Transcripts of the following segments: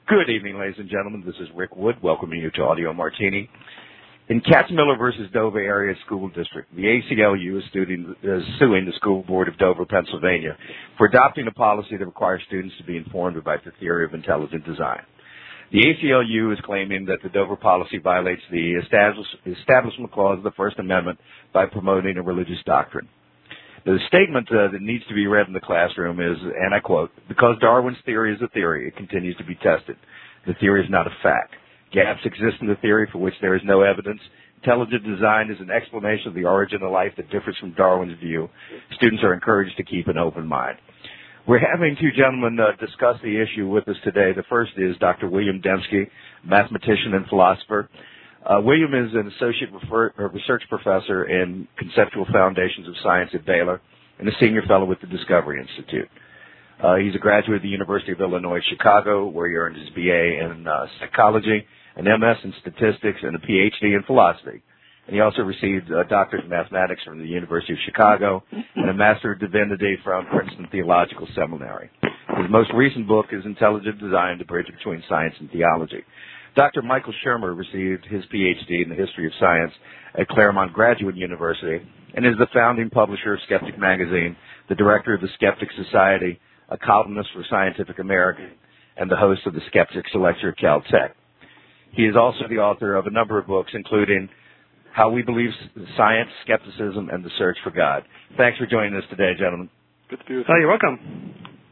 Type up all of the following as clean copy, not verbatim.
Good evening, ladies and gentlemen. This is Rick Wood welcoming you to Audio Martini. In Katzmiller versus Dover Area School District, the ACLU is suing the School Board of Dover, Pennsylvania, for adopting a policy that requires students to be informed about the theory of intelligent design. The ACLU is claiming that the Dover policy violates the Establishment Clause of the First Amendment by promoting a religious doctrine. The statement that needs to be read in the classroom is, and I quote, "Because Darwin's theory is a theory, it continues to be tested. The theory is not a fact. Gaps exist in the theory for which there is no evidence. Intelligent design is an explanation of the origin of life that differs from Darwin's view. Students are encouraged to keep an open mind." We're having two gentlemen discuss the issue with us today. The first is Dr. William Dembski, mathematician and philosopher. William is an associate research professor in conceptual foundations of science at Baylor and a senior fellow with the Discovery Institute. He's a graduate of the University of Illinois Chicago, where he earned his BA in psychology, an MS in statistics, and a PhD in philosophy. And he also received a doctorate in mathematics from the University of Chicago and a Master of Divinity from Princeton Theological Seminary. His most recent book is Intelligent Design, The Bridge Between Science and Theology. Dr. Michael Shermer received his PhD in the history of science at Claremont Graduate University and is the founding publisher of Skeptic Magazine, the director of the Skeptic Society, a columnist for Scientific American, and the host of the Skeptics Lecture at Caltech. He is also the author of a number of books, including How We Believe Science, Skepticism, and the Search for God. Thanks for joining us today, gentlemen. Good to be with you. Oh, you're welcome.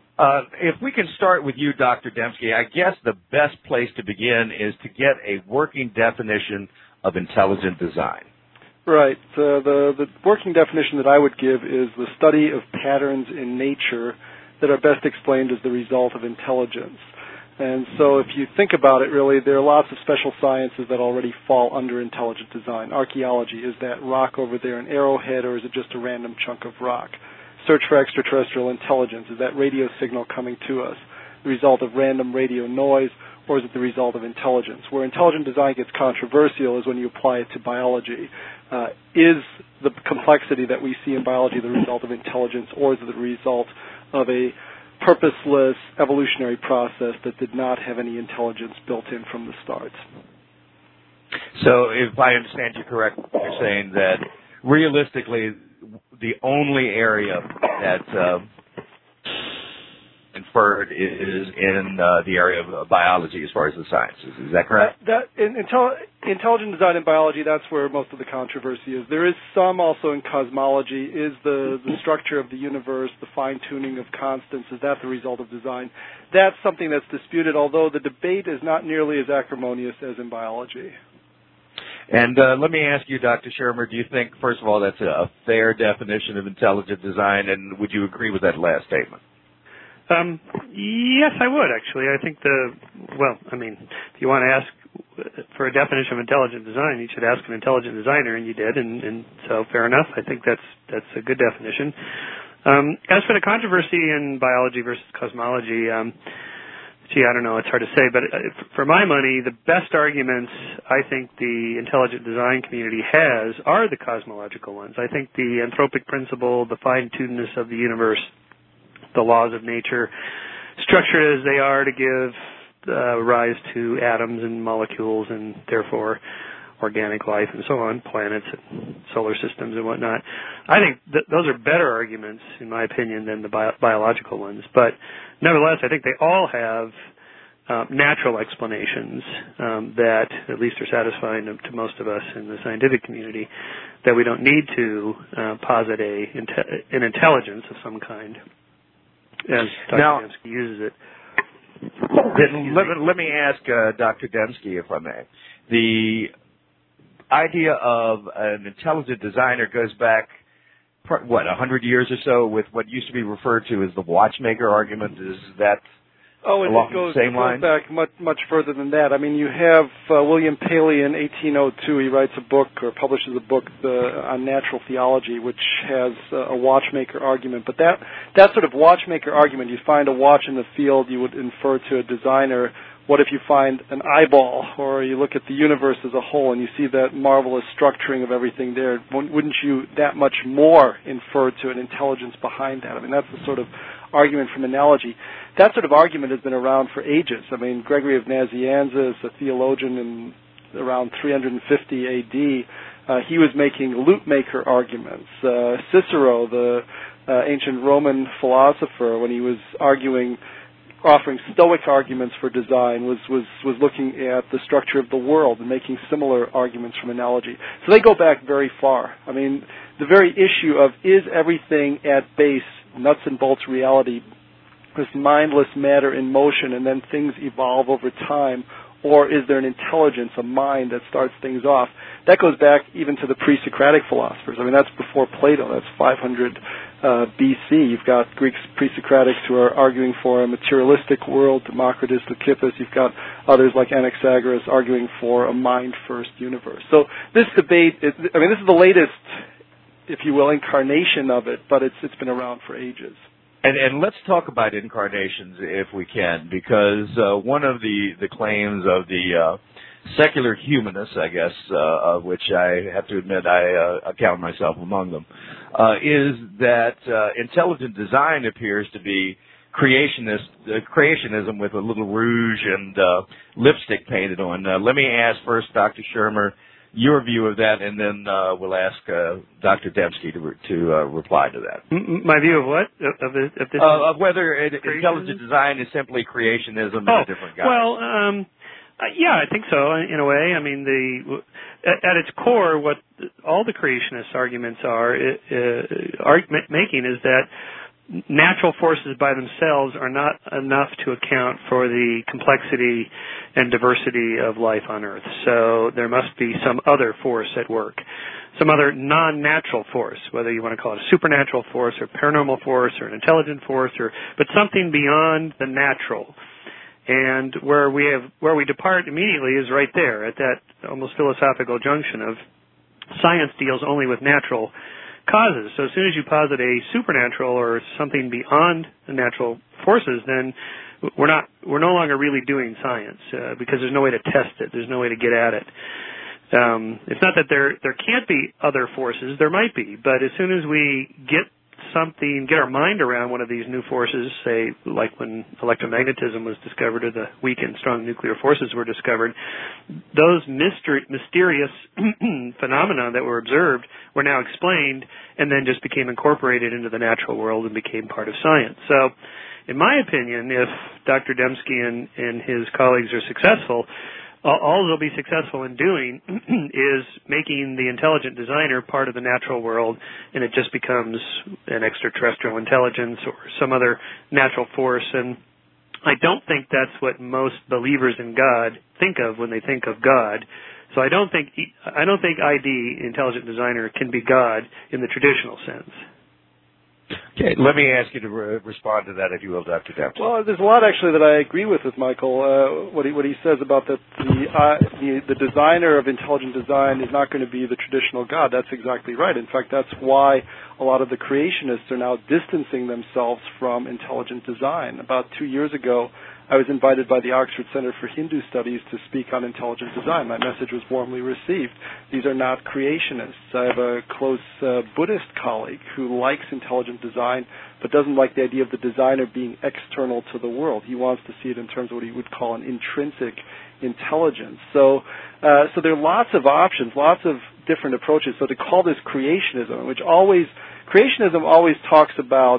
If we can start with you, Dr. Dembski, I guess the best place to begin is to get a working definition of intelligent design. Right. The working definition that I would give is the study of patterns in nature that are best explained as the result of intelligence. And so if you think about it, really, there are lots of special sciences that already fall under intelligent design. Archaeology, is that rock over there an arrowhead, or is it just a random chunk of rock? Search for extraterrestrial intelligence, is that radio signal coming to us the result of random radio noise, or is it the result of intelligence? Where intelligent design gets controversial is when you apply it to biology. Is the complexity that we see in biology the result of intelligence, or is it the result of a purposeless evolutionary process that did not have any intelligence built in from the start? So if I understand you correctly, you're saying that realistically the only area that inferred is in the area of biology as far as the sciences. Is that correct? Intelligent design in biology, that's where most of the controversy is. There is some also in cosmology. Is the structure of the universe, the fine-tuning of constants, is that the result of design? That's something that's disputed, although the debate is not nearly as acrimonious as in biology. And let me ask you, Dr. Shermer, do you think, first of all, that's a fair definition of intelligent design, and would you agree with that last statement? Yes, I would, actually. I think if you want to ask for a definition of intelligent design, you should ask an intelligent designer, and you did, and so fair enough. I think that's a good definition. As for the controversy in biology versus cosmology, I don't know, it's hard to say, but for my money, the best arguments I think the intelligent design community has are the cosmological ones. I think the anthropic principle, the fine-tunedness of the universe, the laws of nature, structured as they are to give rise to atoms and molecules and therefore organic life and so on, planets and solar systems and whatnot. I think those are better arguments, in my opinion, than the biological ones. But nevertheless, I think they all have natural explanations that at least are satisfying to most of us in the scientific community, that we don't need to posit an intelligence of some kind, as Dr. Dembski uses it. Let me ask Dr. Dembski, if I may. The idea of an intelligent designer goes back, 100 years or so, with what used to be referred to as the watchmaker argument. Is that along the same line? It goes back much further than that. I mean, you have William Paley in 1802. He writes a book, or publishes a book on natural theology, which has a watchmaker argument. But that sort of watchmaker argument, you find a watch in the field, you would infer to a designer. What if you find an eyeball, or you look at the universe as a whole and you see that marvelous structuring of everything there? Wouldn't you that much more infer to an intelligence behind that? I mean, that's the sort of argument from analogy. That sort of argument has been around for ages. I mean, Gregory of Nazianzus, a theologian in around 350 AD, he was making loop-maker arguments. Cicero, the ancient Roman philosopher, when he was offering Stoic arguments for design, was looking at the structure of the world and making similar arguments from analogy. So they go back very far. I mean, the very issue of is everything at base nuts and bolts reality, this mindless matter in motion, and then things evolve over time, or is there an intelligence, a mind that starts things off? That goes back even to the pre-Socratic philosophers. I mean, that's before Plato. That's 500 BC. You've got Greek pre-Socratics who are arguing for a materialistic world, Democritus, Leucippus. You've got others like Anaxagoras arguing for a mind-first universe. So this debate, this is the latest, if you will, incarnation of it, but it's been around for ages. And let's talk about incarnations if we can, because one of the claims of the secular humanists, I guess, of which I have to admit I count myself among them, is that intelligent design appears to be creationism with a little rouge and lipstick painted on. Let me ask first Dr. Shermer your view of that, and then we'll ask Dr. Dembski to reply to that. My view of what? Of whether intelligent design is simply creationism in a different guise. Well, yeah, I think so, in a way. I mean, at its core, what all the creationist arguments are making is that natural forces by themselves are not enough to account for the complexity and diversity of life on Earth. So there must be some other force at work, some other non-natural force, whether you want to call it a supernatural force or paranormal force or an intelligent force, but something beyond the natural. And where we depart immediately is right there at that almost philosophical junction of science deals only with natural causes. So as soon as you posit a supernatural or something beyond the natural forces, then we're no longer really doing science because there's no way to test it. There's no way to get at it. It's not that there can't be other forces. There might be, but as soon as we get our mind around one of these new forces, say like when electromagnetism was discovered or the weak and strong nuclear forces were discovered, those mysterious phenomena that were observed were now explained and then just became incorporated into the natural world and became part of science. So in my opinion, if Dr. Dembski and his colleagues are successful, all they'll be successful in doing is making the intelligent designer part of the natural world, and it just becomes an extraterrestrial intelligence or some other natural force. And I don't think that's what most believers in God think of when they think of God. So I don't think ID, intelligent designer, can be God in the traditional sense. Okay, let me ask you to respond to that, if you will, Dr. Dembski. Well, there's a lot actually that I agree with Michael. What he says about that the designer of intelligent design is not going to be the traditional God. That's exactly right. In fact, that's why a lot of the creationists are now distancing themselves from intelligent design. About 2 years ago, I was invited by the Oxford Center for Hindu Studies to speak on intelligent design. My message was warmly received. These are not creationists. I have a close Buddhist colleague who likes intelligent design but doesn't like the idea of the designer being external to the world. He wants to see it in terms of what he would call an intrinsic intelligence. So there are lots of options, lots of different approaches. So to call this creationism, creationism always talks about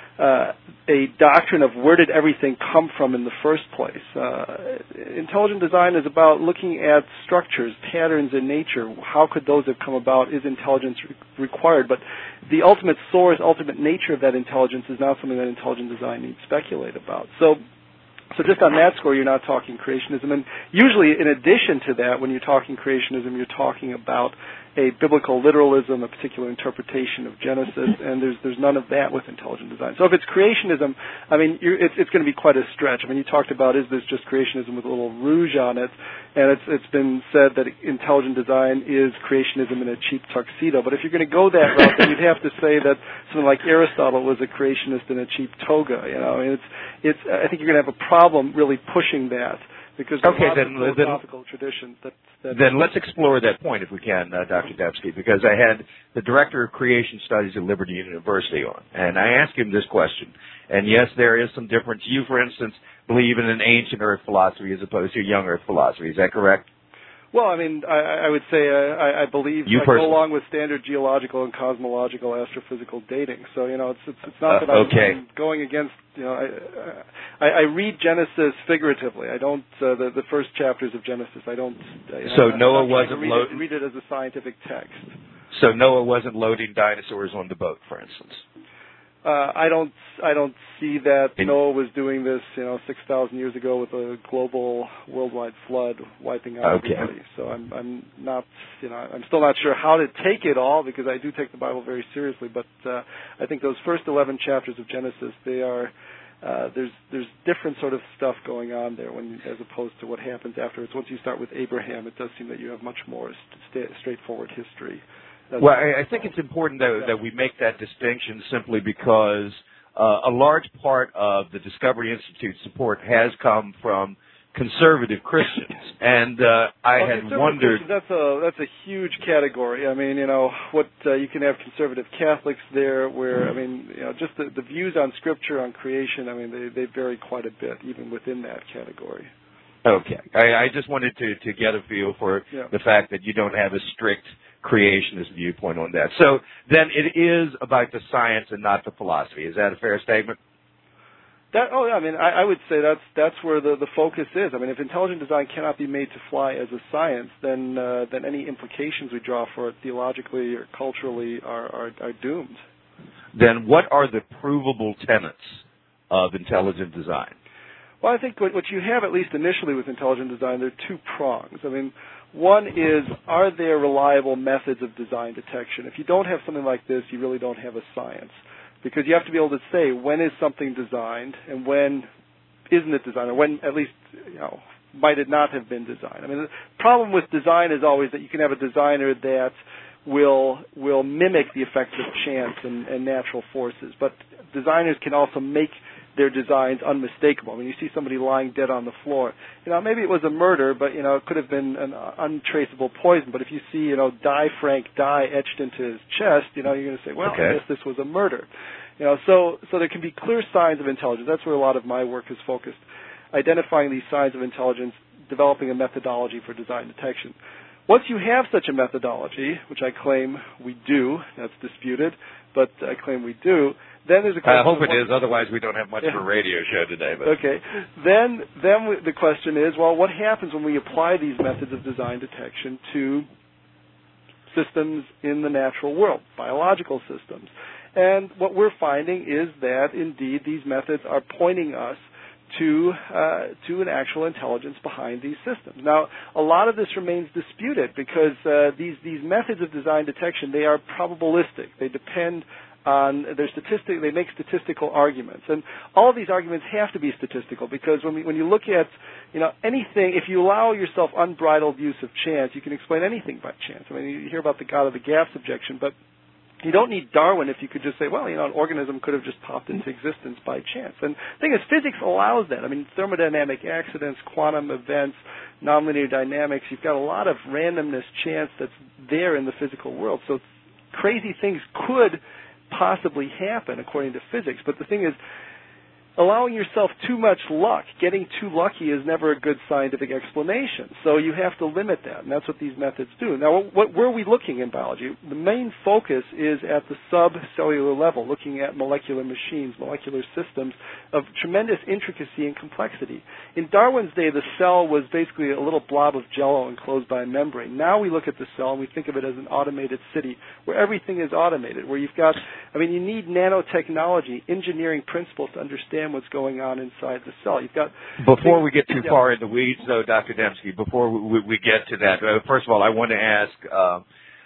a doctrine of where did everything come from in the first place. Intelligent design is about looking at structures, patterns in nature. How could those have come about? Is intelligence required? But the ultimate source, ultimate nature of that intelligence is not something that intelligent design needs to speculate about. So just on that score, you're not talking creationism. And usually, in addition to that, when you're talking creationism, you're talking about a biblical literalism, a particular interpretation of Genesis, and there's none of that with intelligent design. So if it's creationism, it's going to be quite a stretch. You talked about, is this just creationism with a little rouge on it? And it's been said that intelligent design is creationism in a cheap tuxedo. But if you're going to go that route, then you'd have to say that someone like Aristotle was a creationist in a cheap toga. I think you're going to have a problem really pushing that because there's okay, lots of philosophical traditions. Then let's explore that point if we can, Dr. Dembski, because I had the Director of Creation Studies at Liberty University on, and I asked him this question. And yes, there is some difference. You, for instance, believe in an ancient Earth philosophy as opposed to a young Earth philosophy. Is that correct? Well, I mean, I would say I believe I go along with standard geological and cosmological astrophysical dating. So, it's not that I'm going against, I read Genesis figuratively. I don't, the first chapters of Genesis, I don't. So Noah wasn't read it as a scientific text. So Noah wasn't loading dinosaurs on the boat, for instance? I don't see that Noah was doing this, 6,000 years ago with a global worldwide flood wiping out everybody. So I'm not, I'm still not sure how to take it all because I do take the Bible very seriously. But I think those first 11 chapters of Genesis, they are there's different sort of stuff going on there as opposed to what happens afterwards. Once you start with Abraham, it does seem that you have much more straightforward history. Well, I think it's important that we make that distinction simply because a large part of the Discovery Institute support has come from conservative Christians, and I had wondered. That's a huge category. I mean, you can have conservative Catholics there, where just the views on Scripture, on creation. I mean, they vary quite a bit, even within that category. Okay, I just wanted to get a feel for the fact that you don't have a strict creationist viewpoint on that. So then it is about the science and not the philosophy. Is that a fair statement? I would say that's where the focus is. I mean, if intelligent design cannot be made to fly as a science, then any implications we draw for it theologically or culturally are doomed. Then what are the provable tenets of intelligent design? Well, I think what you have, at least initially with intelligent design, there are two prongs. I mean, one is, are there reliable methods of design detection? If you don't have something like this, you really don't have a science. Because you have to be able to say when is something designed and when isn't it designed, or when at least, might it not have been designed. I mean, the problem with design is always that you can have a designer that will mimic the effects of chance and natural forces. But designers can also make their designs unmistakable. I mean, you see somebody lying dead on the floor. Maybe it was a murder, but, it could have been an untraceable poison. But if you see, Die Frank Die etched into his chest, you're going to say, well, I guess this was a murder. So there can be clear signs of intelligence. That's where a lot of my work is focused, identifying these signs of intelligence, developing a methodology for design detection. Once you have such a methodology, which I claim we do, that's disputed, but I claim we do, then there's a question. I hope it is, otherwise we don't have much of a radio show today. But. Okay. Then the question is, well, what happens when we apply these methods of design detection to systems in the natural world, biological systems? And what we're finding is that, indeed, these methods are pointing us to an actual intelligence behind these systems. Now, a lot of this remains disputed because these methods of design detection, they are probabilistic. They depend on they make statistical arguments, and all of these arguments have to be statistical because when you look at anything, if you allow yourself unbridled use of chance, you can explain anything by chance. I mean, you hear about the God of the gaps objection, but you don't need Darwin if you could just say, well, an organism could have just popped into existence by chance. And the thing is, physics allows that. I mean, thermodynamic accidents, quantum events, nonlinear dynamics, you've got a lot of randomness, chance that's there in the physical world. So crazy things could possibly happen according to physics. But the thing is, allowing yourself too much luck, getting too lucky is never a good scientific explanation. So you have to limit that, and that's what these methods do. Now, where are we looking in biology? The main focus is at the subcellular level, looking at molecular machines, molecular systems of tremendous intricacy and complexity. In Darwin's day, the cell was basically a little blob of jello enclosed by a membrane. Now we look at the cell and we think of it as an automated city where everything is automated, where you've got, you need nanotechnology, engineering principles to understand what's going on inside the cell. You've got before we get too far in the weeds, though, Dr. Dembski, before we get to that, first of all, I want to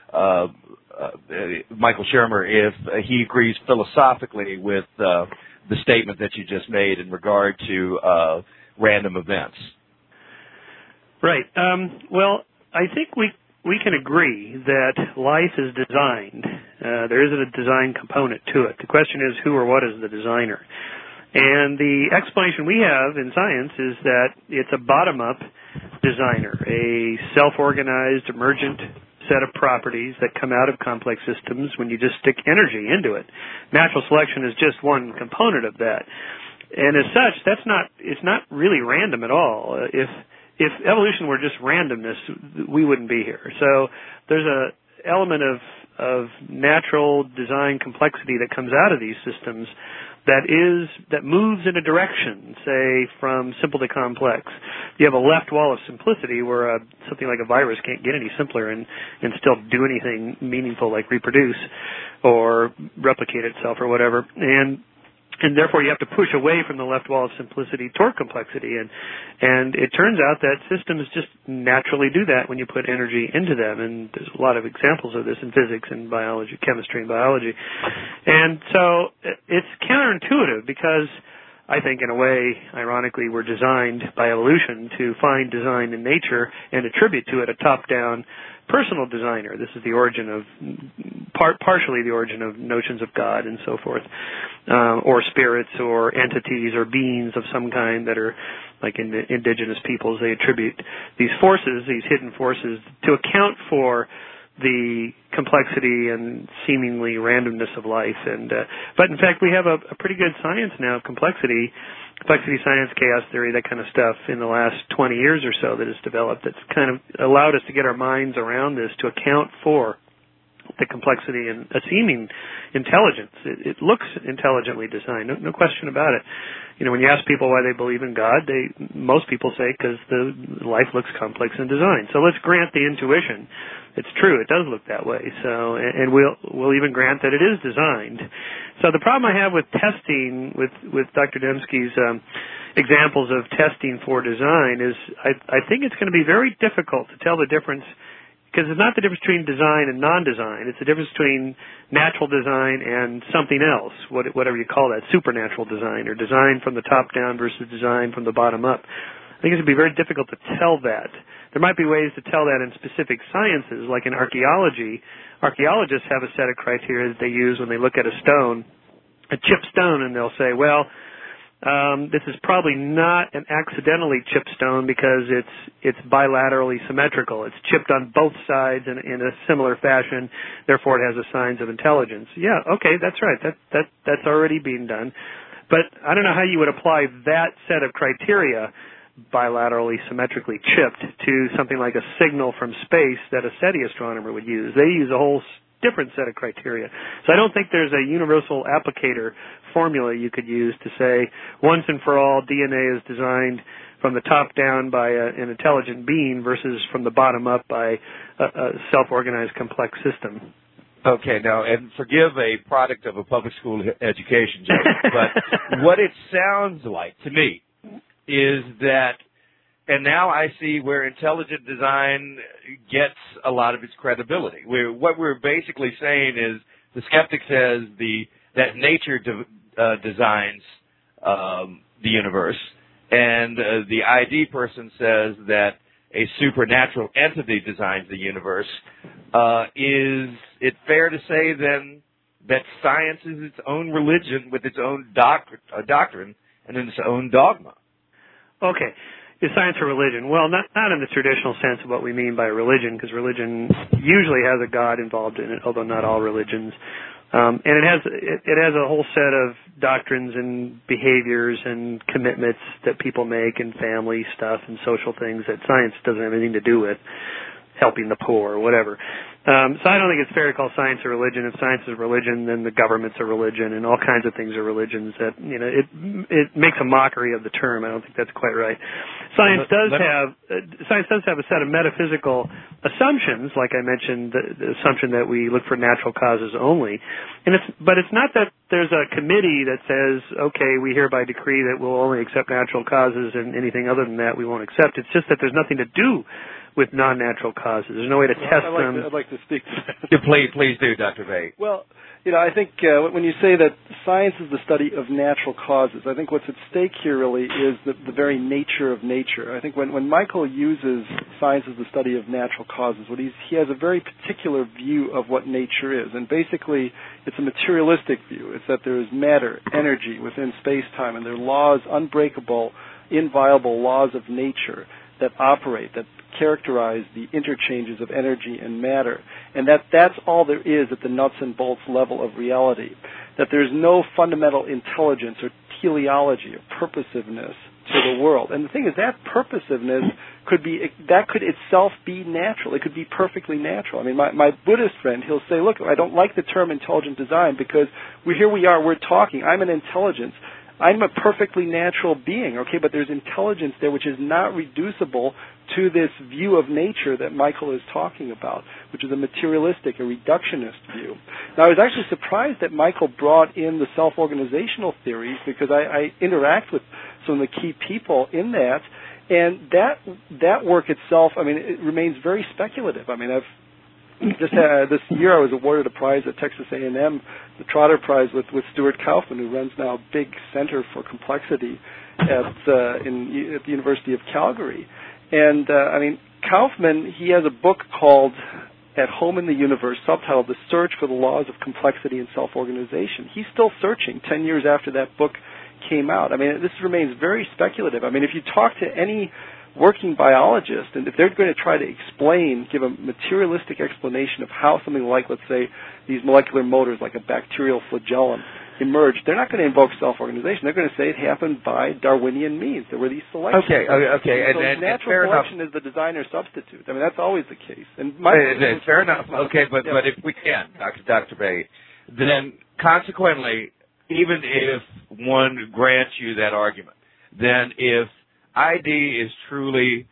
ask Michael Shermer if he agrees philosophically with the statement that you just made in regard to random events. Right. Well, I think we can agree that life is designed. There isn't a design component to it. The question is, who or what is the designer? And the explanation we have in science is that it's a bottom-up designer, a self-organized, emergent set of properties that come out of complex systems when you just stick energy into it. Natural selection is just one component of that. And as such, it's not really random at all. If evolution were just randomness, we wouldn't be here. So there's an element of natural design complexity that comes out of these systems that moves in a direction, say, from simple to complex. You have a left wall of simplicity where something like a virus can't get any simpler and still do anything meaningful like reproduce or replicate itself or whatever. And therefore you have to push away from the left wall of simplicity toward complexity. And it turns out that systems just naturally do that when you put energy into them. And there's a lot of examples of this in physics and biology, chemistry and biology. And so it's counterintuitive because I think in a way, ironically, we're designed by evolution to find design in nature and attribute to it a top-down personal designer. This is the origin of, partially the origin of notions of God and so forth, or spirits or entities or beings of some kind that are like in indigenous peoples. They attribute these forces, these hidden forces, to account for the complexity and seemingly randomness of life. But in fact, we have a pretty good science now of complexity science, chaos theory, that kind of stuff in the last 20 years or so that has developed that's kind of allowed us to get our minds around this to account for the complexity and a seeming intelligence. It looks intelligently designed, no question about it. You know, when you ask people why they believe in God, most people say because the life looks complex in design. So let's grant the intuition. It's true, it does look that way. So, and we'll even grant that it is designed. So the problem I have with testing, with Dr. Dembski's examples of testing for design is I think it's going to be very difficult to tell the difference, because it's not the difference between design and non-design. It's the difference between natural design and something else, whatever you call that, supernatural design, or design from the top down versus design from the bottom up. I think it's going to be very difficult to tell that. There might be ways to tell that in specific sciences, like in archaeology. Archaeologists have a set of criteria that they use when they look at a stone, a chipped stone, and they'll say, well, this is probably not an accidentally chipped stone because it's bilaterally symmetrical. It's chipped on both sides in a similar fashion. Therefore, it has the signs of intelligence. Yeah, okay, that's right. That's already being done. But I don't know how you would apply that set of criteria, bilaterally symmetrically chipped, to something like a signal from space that a SETI astronomer would use. They use a whole different set of criteria. So I don't think there's a universal applicator formula you could use to say once and for all DNA is designed from the top down by an intelligent being versus from the bottom up by a self-organized complex system. Okay, now, and forgive a product of a public school education, Joe, but what it sounds like to me is that, and now I see where intelligent design gets a lot of its credibility. What we're basically saying is the skeptic says that nature designs the universe, and the ID person says that a supernatural entity designs the universe. Is it fair to say then that science is its own religion with its own doctrine and its own dogma? Okay. Is science a religion? Well, not in the traditional sense of what we mean by religion, because religion usually has a God involved in it, although not all religions. And it has a whole set of doctrines and behaviors and commitments that people make, and family stuff and social things that science doesn't have anything to do with, helping the poor or whatever. So I don't think it's fair to call science a religion. If science is a religion, then the government's a religion, and all kinds of things are religions. That, you know, it makes a mockery of the term. I don't think that's quite right. Science does have a set of metaphysical assumptions, like I mentioned, the assumption that we look for natural causes only. But it's not that there's a committee that says, okay, we hereby decree that we'll only accept natural causes, and anything other than that we won't accept. It's just that there's nothing to do with non-natural causes. There's no way to test them. I'd like to speak to that. Yeah, please do, Dr. Bate. Well, I think when you say that science is the study of natural causes, I think what's at stake here really is the very nature of nature. I think when Michael uses science as the study of natural causes, he has a very particular view of what nature is, and basically it's a materialistic view. It's that there is matter, energy within space-time, and there are laws, unbreakable, inviolable laws of nature that operate, that characterize the interchanges of energy and matter, and that's all there is at the nuts and bolts level of reality, that there's no fundamental intelligence or teleology or purposiveness to the world. And the thing is, that purposiveness could itself be natural. It could be perfectly natural. I mean, my Buddhist friend, he'll say, look, I don't like the term intelligent design because here we are, we're talking, I'm an intelligence. I'm a perfectly natural being, okay, but there's intelligence there which is not reducible to this view of nature that Michael is talking about, which is a materialistic, a reductionist view. Now, I was actually surprised that Michael brought in the self-organizational theories because I interact with some of the key people in that, and that work itself, I mean, it remains very speculative. I mean, I've just this year I was awarded a prize at Texas A&M, the Trotter Prize with Stuart Kaufman, who runs now a big center for complexity at the University of Calgary. And I mean, Kaufman, he has a book called At Home in the Universe, subtitled The Search for the Laws of Complexity and Self-Organization. He's still searching 10 years after that book came out. I mean, this remains very speculative. I mean, if you talk to any working biologist, and if they're going to try to give a materialistic explanation of how something like, let's say, these molecular motors, like a bacterial flagellum, emerged, they're not going to invoke self-organization. They're going to say it happened by Darwinian means. There were these selections. Okay. So natural selection is the designer substitute. I mean, that's always the case. And fair enough. Okay, but if we can, Dr. Bate, then consequently, even if one grants you that argument, then if ID is truly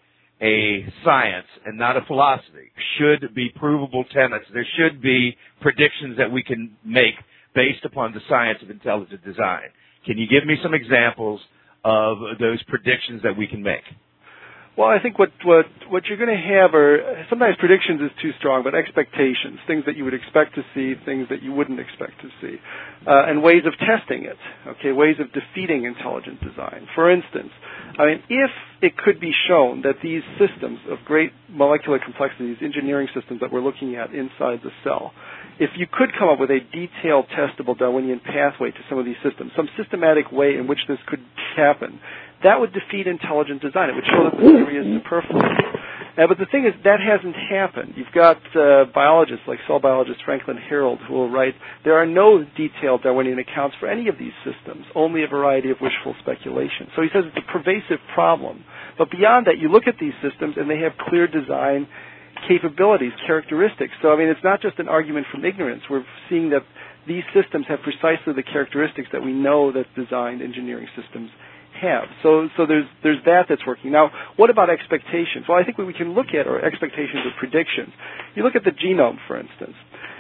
a science and not a philosophy, should be provable tenets. There should be predictions that we can make based upon the science of intelligent design. Can you give me some examples of those predictions that we can make? Well, I think what you're going to have are, sometimes predictions is too strong, but expectations, things that you would expect to see, things that you wouldn't expect to see, and ways of testing it, okay, ways of defeating intelligent design. For instance, I mean, if it could be shown that these systems of great molecular complexity, these engineering systems that we're looking at inside the cell, if you could come up with a detailed, testable Darwinian pathway to some of these systems, some systematic way in which this could happen, that would defeat intelligent design. It would show that the theory is superfluous. But the thing is, that hasn't happened. You've got biologists like cell biologist Franklin Harold who will write, there are no detailed Darwinian accounts for any of these systems, only a variety of wishful speculation. So he says it's a pervasive problem. But beyond that, you look at these systems and they have clear design capabilities, characteristics. So, I mean, it's not just an argument from ignorance. We're seeing that these systems have precisely the characteristics that we know that designed engineering systems have. So there's that's working. Now, what about expectations? Well, I think what we can look at are expectations or predictions. You look at the genome, for instance.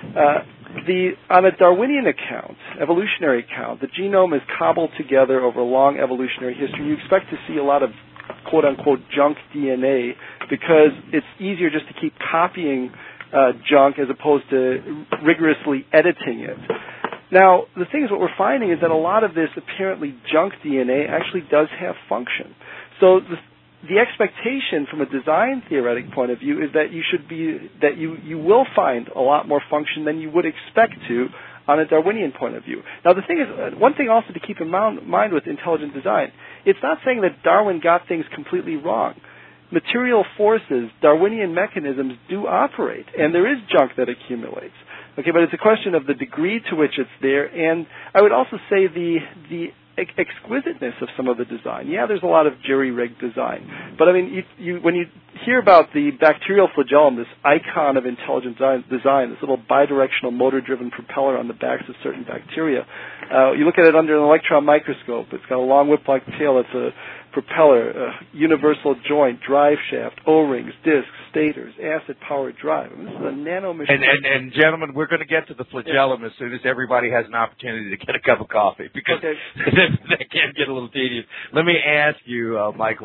On a Darwinian account, evolutionary account, the genome is cobbled together over a long evolutionary history. You expect to see a lot of quote-unquote junk DNA because it's easier just to keep copying junk as opposed to rigorously editing it. Now, the thing is, what we're finding is that a lot of this apparently junk DNA actually does have function. So the expectation from a design theoretic point of view is that you will find a lot more function than you would expect to on a Darwinian point of view. Now, the thing is, one thing also to keep in mind with intelligent design, it's not saying that Darwin got things completely wrong. Material forces, Darwinian mechanisms do operate, and there is junk that accumulates. Okay, but it's a question of the degree to which it's there, and I would also say the exquisiteness of some of the design. Yeah, there's a lot of jury-rigged design, but I mean, when you hear about the bacterial flagellum, this icon of intelligent design, this little bidirectional motor-driven propeller on the backs of certain bacteria, you look at it under an electron microscope. It's got a long whip-like tail. It's a propeller, a universal joint, drive shaft, O-rings, discs, stators, acid-powered drive. I mean, this is a nano machine. And gentlemen, we're going to get to the flagellum as soon as everybody has an opportunity to get a cup of coffee, because that can get a little tedious. Let me ask you, Michael,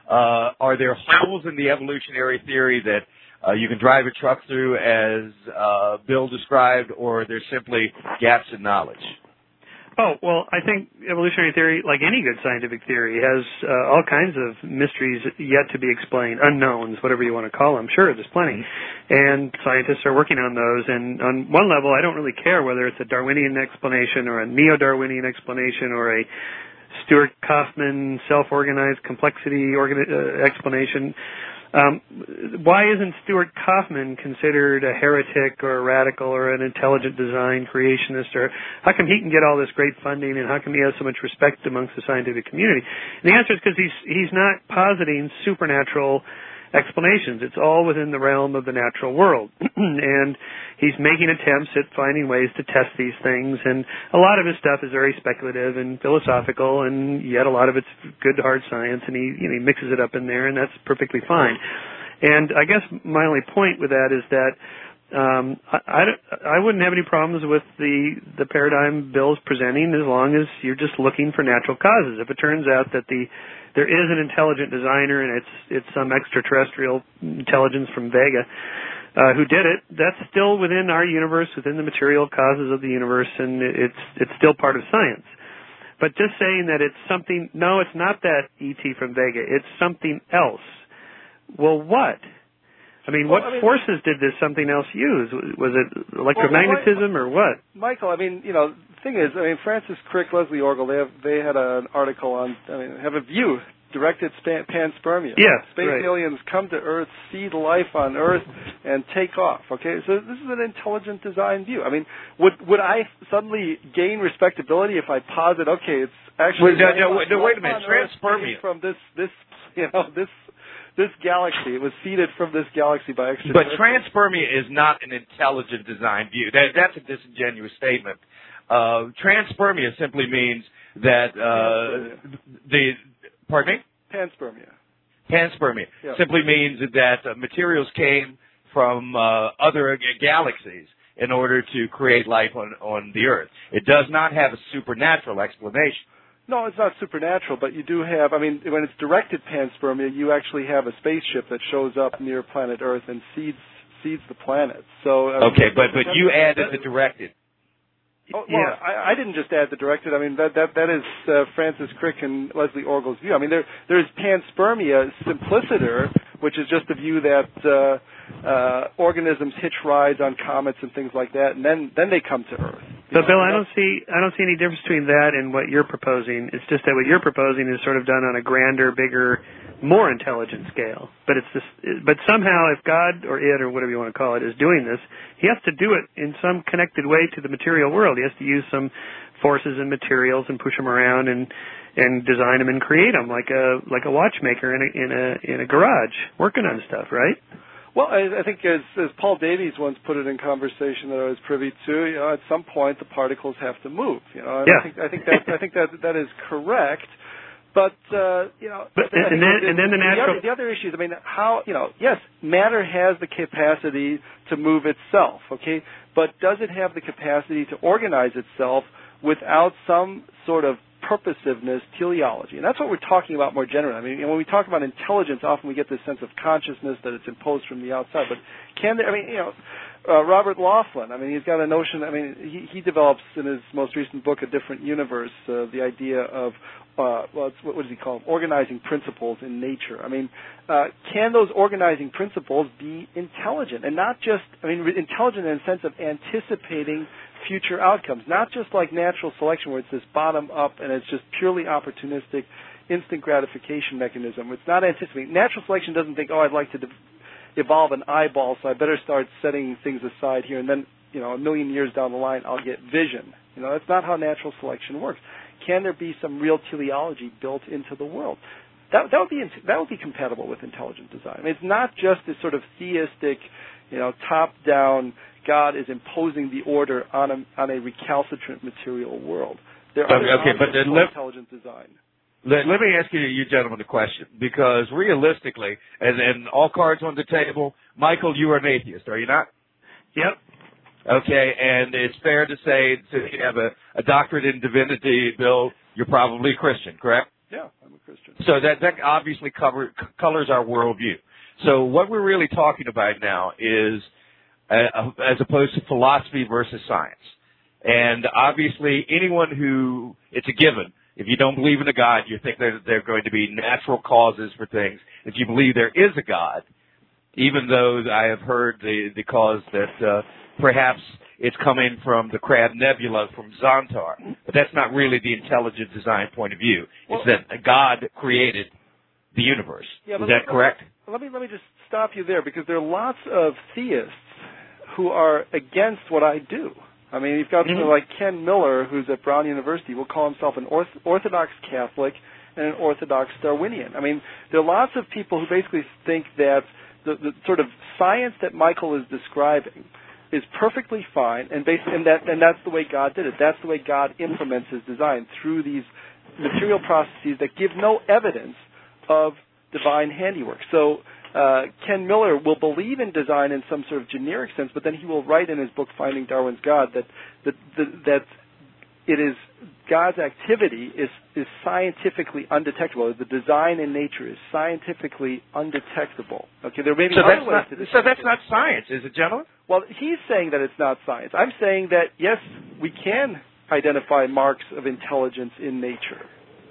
Are there holes in the evolutionary theory that you can drive a truck through, as Bill described, or are there simply gaps in knowledge? Oh, well, I think evolutionary theory, like any good scientific theory, has all kinds of mysteries yet to be explained, unknowns, whatever you want to call them. Sure, there's plenty. And scientists are working on those. And on one level, I don't really care whether it's a Darwinian explanation or a neo-Darwinian explanation or a Stuart Kauffman self-organized complexity explanation. Why isn't Stuart Kauffman considered a heretic or a radical or an intelligent design creationist? Or how come he can get all this great funding, and how come he has so much respect amongst the scientific community? And the answer is because he's not positing supernatural explanations. It's all within the realm of the natural world. And he's making attempts at finding ways to test these things, and a lot of his stuff is very speculative and philosophical, and yet a lot of it's good hard science, and he mixes it up in there, and that's perfectly fine. And I guess my only point with that is that I wouldn't have any problems with the paradigm Bill's presenting, as long as you're just looking for natural causes. If it turns out that there is an intelligent designer and it's some extraterrestrial intelligence from Vega who did it, that's still within our universe, within the material causes of the universe, and it's still part of science. But just saying that it's something, no, it's not that ET from Vega, it's something else. Well, what? I mean, what forces did this something else use? Was it electromagnetism or what? Michael, the thing is, Francis Crick, Leslie Orgel, they had an article on, have a view directed panspermia. Yeah, Space aliens come to Earth, seed life on Earth, and take off. Okay, so this is an intelligent design view. Would I suddenly gain respectability if I posit, okay, it's actually wait a minute, panspermia from this galaxy. It was seeded from this galaxy by extraterrestrials. But panspermia is not an intelligent design view. That's a disingenuous statement. Panspermia simply means that pardon me? Panspermia simply means that materials came from other galaxies in order to create life on the Earth. It does not have a supernatural explanation. No, it's not supernatural, but you do have, when it's directed panspermia, you actually have a spaceship that shows up near planet Earth and seeds the planet. So okay, but you added the directed. Oh, well, yeah. I didn't just add the directed. That is Francis Crick and Leslie Orgel's view. There's panspermia simpliciter, which is just the view that organisms hitch rides on comets and things like that, and then they come to Earth. So, Bill, I don't see any difference between that and what you're proposing. It's just that what you're proposing is sort of done on a grander, bigger, more intelligent scale. But somehow, if God or it or whatever you want to call it is doing this, he has to do it in some connected way to the material world. He has to use some forces and materials and push them around and design them and create them like a watchmaker in a garage working on stuff, right? Well, I think as Paul Davies once put it in conversation that I was privy to, at some point the particles have to move. Yeah. I think that is correct. But the other issue is, how yes, matter has the capacity to move itself, okay, but does it have the capacity to organize itself without some sort of purposiveness, teleology? And that's what we're talking about more generally. When we talk about intelligence, often we get this sense of consciousness that it's imposed from the outside. But can there, Robert Laughlin, he's got a notion, he develops in his most recent book, A Different Universe, the idea of, what does he call them? Organizing principles in nature. Can those organizing principles be intelligent? And not just, intelligent in the sense of anticipating future outcomes, not just like natural selection where it's this bottom up and it's just purely opportunistic instant gratification mechanism. It's not anticipating. Natural selection doesn't think, I'd like to evolve an eyeball, so I better start setting things aside here, and then, a million years down the line, I'll get vision. That's not how natural selection works. Can there be some real teleology built into the world? That would be compatible with intelligent design. It's not just this sort of theistic, top-down, God is imposing the order on a recalcitrant material world. There are intelligent design. Let me ask you gentlemen, a question, because realistically, and all cards on the table, Michael, you are an atheist, are you not? Yep. Okay, and it's fair to say, since you have a doctorate in divinity, Bill, you're probably Christian, correct? Yeah, I'm a Christian. So that obviously colors our worldview. So what we're really talking about now is, as opposed to philosophy versus science. And obviously, anyone who, it's a given. If you don't believe in a God, you think that there are going to be natural causes for things. If you believe there is a God, even though I have heard the cause that perhaps it's coming from the Crab Nebula from Xantar, but that's not really the intelligent design point of view. It's that God created the universe. Yeah, is that correct? Let me just stop you there, because there are lots of theists who are against what I do. I mean, you've got someone like Ken Miller, who's at Brown University, will call himself an Orthodox Catholic and an Orthodox Darwinian. I mean, there are lots of people who basically think that the sort of science that Michael is describing is perfectly fine, and that's the way God did it. That's the way God implements his design, through these material processes that give no evidence of divine handiwork. So Ken Miller will believe in design in some sort of generic sense, but then he will write in his book Finding Darwin's God that it is God's activity is scientifically undetectable. The design in nature is scientifically undetectable. Okay, there may be other ways to detect. So that's not science, is it, gentlemen? Well, he's saying that it's not science. I'm saying that yes, we can identify marks of intelligence in nature.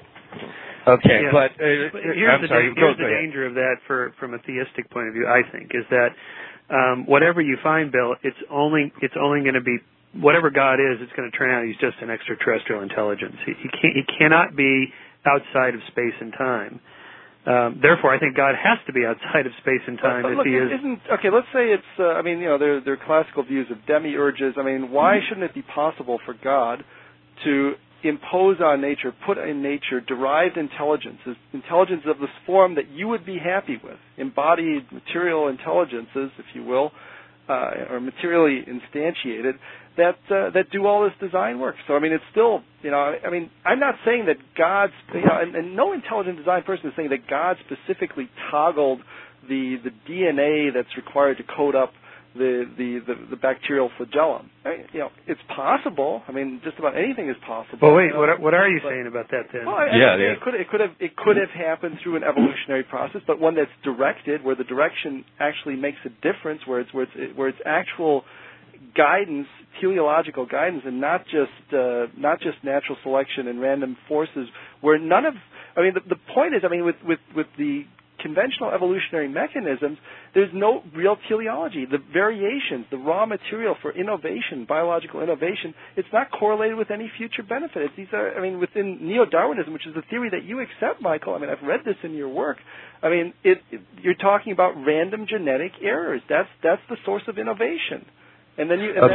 Okay, yeah. but here's the danger of that from a theistic point of view, I think, is that whatever you find, Bill, it's only going to be, whatever God is, it's going to turn out he's just an extraterrestrial intelligence. He cannot be outside of space and time. Therefore, I think God has to be outside of space and time. But look, he is. Okay, let's say it's. I mean, there are classical views of demiurges. I mean, why shouldn't it be possible for God to impose on nature, put in nature, derived intelligences of this form that you would be happy with, embodied material intelligences, if you will, or materially instantiated, that do all this design work. So, I mean, it's still, I mean, I'm not saying that God's, and no intelligent design person is saying that God specifically toggled the DNA that's required to code up the bacterial flagellum. It's possible. I mean, just about anything is possible. Well, wait, what are you saying about that then? Well, it could have happened through an evolutionary process, but one that's directed, where the direction actually makes a difference, where it's actual guidance, teleological guidance, and not just natural selection and random forces. Where none of, I mean, the point is, I mean, with the conventional evolutionary mechanisms, there's no real teleology. The variations, the raw material for innovation, biological innovation, it's not correlated with any future benefit. These are, I mean, within neo-Darwinism, which is the theory that you accept, Michael. I mean, I've read this in your work. I mean, you're talking about random genetic errors. That's the source of innovation. And then let's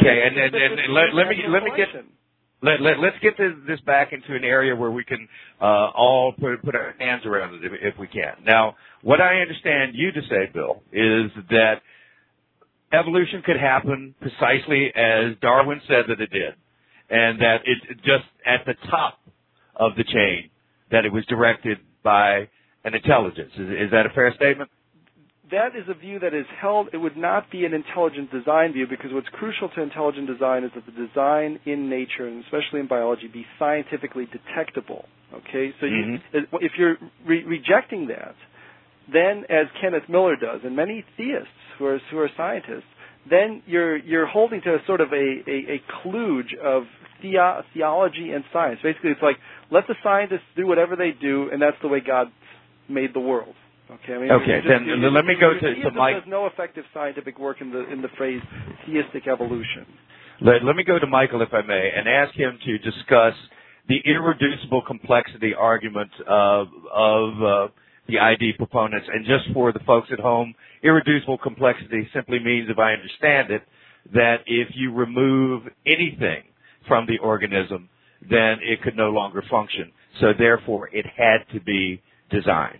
get this back into an area where we can all put our hands around it if we can. Now, what I understand you to say, Bill, is that evolution could happen precisely as Darwin said that it did, and that it's just at the top of the chain, that it was directed by an intelligence. Is that a fair statement? That is a view that is held. It would not be an intelligent design view, because what's crucial to intelligent design is that the design in nature, and especially in biology, be scientifically detectable. Okay, so if you're rejecting that, then, as Kenneth Miller does, and many theists who are scientists, then you're holding to a sort of a kludge of theology and science. Basically, it's like, let the scientists do whatever they do, and that's the way God made the world. Okay. I mean, then let me go to Mike. There's no effective scientific work in the phrase theistic evolution. Let me go to Michael, if I may, and ask him to discuss the irreducible complexity argument of the ID proponents. And just for the folks at home, irreducible complexity simply means, if I understand it, that if you remove anything from the organism, then it could no longer function. So therefore, it had to be designed.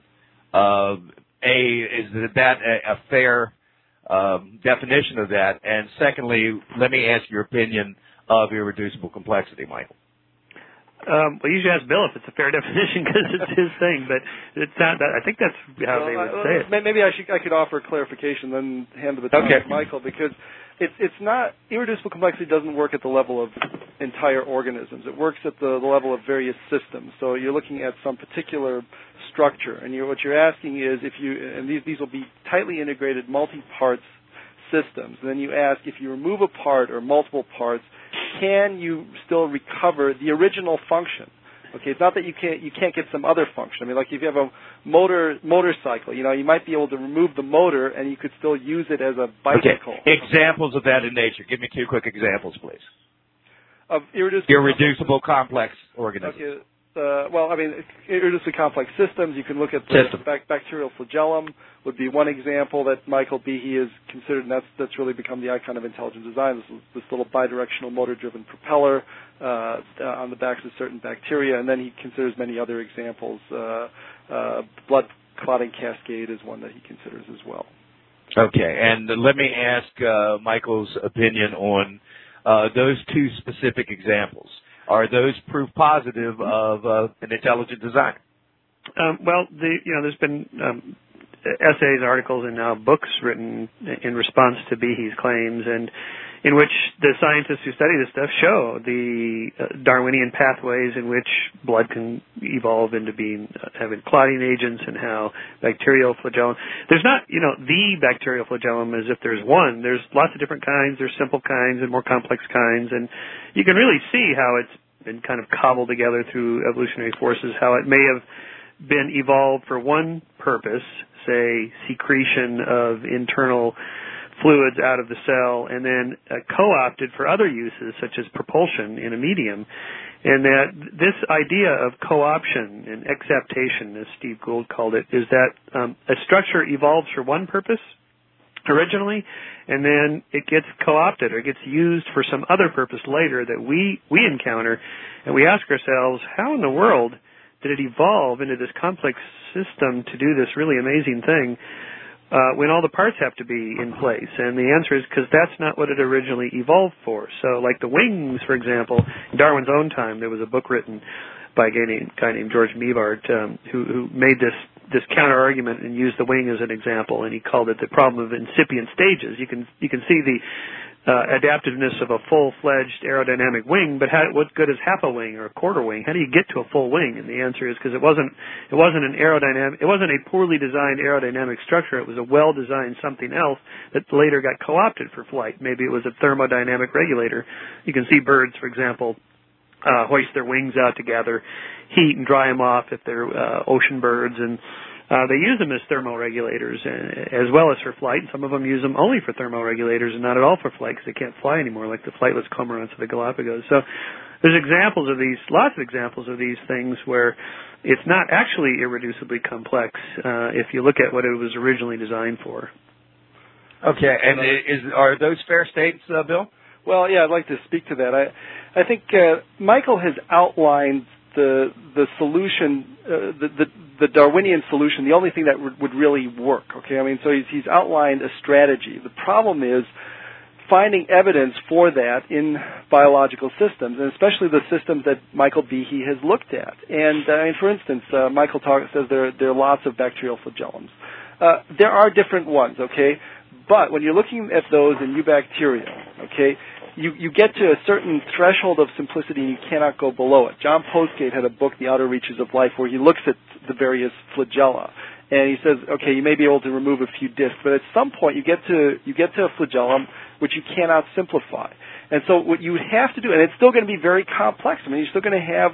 Is that a fair definition of that? And secondly, let me ask your opinion of irreducible complexity, Michael. Well, you should ask Bill if it's a fair definition because it's his thing, but it's not. I think that's how they would say it. Maybe I could offer clarification, then hand the baton to Michael, because it's not, irreducible complexity doesn't work at the level of entire organisms. It works at the level of various systems. So you're looking at some particular structure, and what you're asking is and these will be tightly integrated multi-parts systems. And then you ask, if you remove a part or multiple parts, can you still recover the original function? Okay, it's not that you can't get some other function. I mean, like if you have a motorcycle, you might be able to remove the motor and you could still use it as a bicycle. Okay. Examples of that in nature. Give me 2 quick examples, please. Of irreducible complex organisms. Okay. Irreducibly complex systems. You can look at the bacterial flagellum would be one example that Michael Behe has considered, and that's really become the icon of intelligent design. This little bidirectional motor-driven propeller on the backs of certain bacteria, and then he considers many other examples. Blood clotting cascade is one that he considers as well. Okay, and let me ask Michael's opinion on those 2 specific examples. Are those proof positive of an intelligent design? There's been essays, articles, and now books written in response to Behe's claims, and in which the scientists who study this stuff show the Darwinian pathways in which blood can evolve into having clotting agents, and how bacterial flagellum. There's not, the bacterial flagellum as if there's one. There's lots of different kinds. There's simple kinds and more complex kinds, and you can really see how it's been kind of cobbled together through evolutionary forces, how it may have been evolved for one purpose, say secretion of internal fluids out of the cell, and then co-opted for other uses such as propulsion in a medium. And that this idea of co-option and exaptation, as Steve Gould called it, is that a structure evolves for one purpose originally, and then it gets co-opted or gets used for some other purpose later that we encounter, and we ask ourselves, how in the world did it evolve into this complex system to do this really amazing thing when all the parts have to be in place? And the answer is because that's not what it originally evolved for. So like the wings, for example, in Darwin's own time, there was a book written by a guy named George Mivart who made this counter-argument and used the wing as an example, and he called it the problem of incipient stages. You can see the adaptiveness of a full-fledged aerodynamic wing, but what good is half a wing or a quarter wing? How do you get to a full wing? And the answer is because it wasn't a poorly designed aerodynamic structure. It was a well-designed something else that later got co-opted for flight. Maybe it was a thermodynamic regulator. You can see birds, for example, hoist their wings out to gather heat and dry them off if they're ocean birds, and they use them as thermoregulators as well as for flight. And some of them use them only for thermoregulators and not at all for flight because they can't fly anymore, like the flightless cormorants of the Galapagos. So there's lots of examples of these things where it's not actually irreducibly complex if you look at what it was originally designed for. Okay, and are those fair states, Bill? Well, yeah, I'd like to speak to that. I think Michael has outlined the solution, the Darwinian solution, the only thing that would really work. Okay, I mean, so he's outlined a strategy. The problem is finding evidence for that in biological systems, and especially the systems that Michael Behe has looked at. And for instance, Michael says there are lots of bacterial flagellums. There are different ones. Okay. But when you're looking at those in eubacteria, okay, you get to a certain threshold of simplicity and you cannot go below it. John Postgate had a book, The Outer Reaches of Life, where he looks at the various flagella, and he says, okay, you may be able to remove a few discs, but at some point you get to a flagellum which you cannot simplify. And so what you have to do, and it's still going to be very complex. I mean, you're still going to have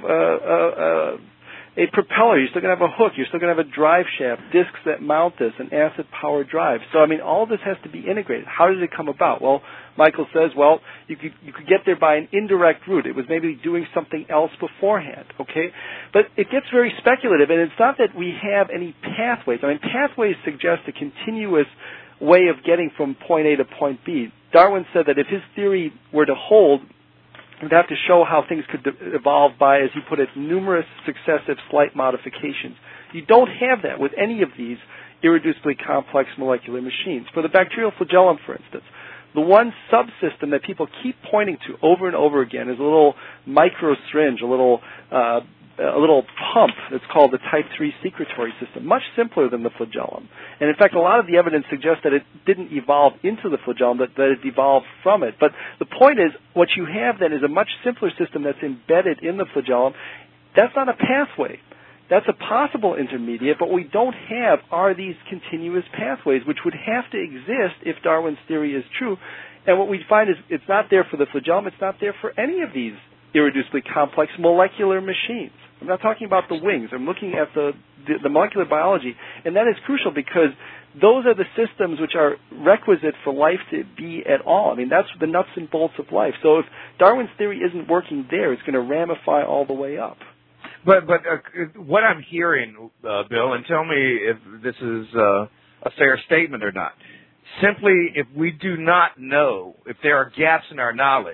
a propeller, you're still going to have a hook, you're still going to have a drive shaft, discs that mount this, an acid-powered drive. So, I mean, all this has to be integrated. How does it come about? Well, Michael says, well, you could get there by an indirect route. It was maybe doing something else beforehand, okay? But it gets very speculative, and it's not that we have any pathways. I mean, pathways suggest a continuous way of getting from point A to point B. Darwin said that if his theory were to hold, we'd have to show how things could evolve by, as he put it, numerous successive slight modifications. You don't have that with any of these irreducibly complex molecular machines. For the bacterial flagellum, for instance, The one subsystem that people keep pointing to over and over again is a little microsyringe, a little pump that's called the type 3 secretory system, much simpler than the flagellum. And in fact, a lot of the evidence suggests that it didn't evolve into the flagellum, that it evolved from it. But the point is, what you have then is a much simpler system that's embedded in the flagellum. That's not a pathway. That's a possible intermediate, but what we don't have are these continuous pathways, which would have to exist if Darwin's theory is true. And what we find is it's not there for the flagellum, it's not there for any of these irreducibly complex molecular machines. I'm not talking about the wings. I'm looking at the molecular biology, and that is crucial because those are the systems which are requisite for life to be at all. I mean, that's the nuts and bolts of life. So if Darwin's theory isn't working there, it's going to ramify all the way up. But what I'm hearing, Bill, and tell me if this is a fair statement or not, simply if we do not know, if there are gaps in our knowledge,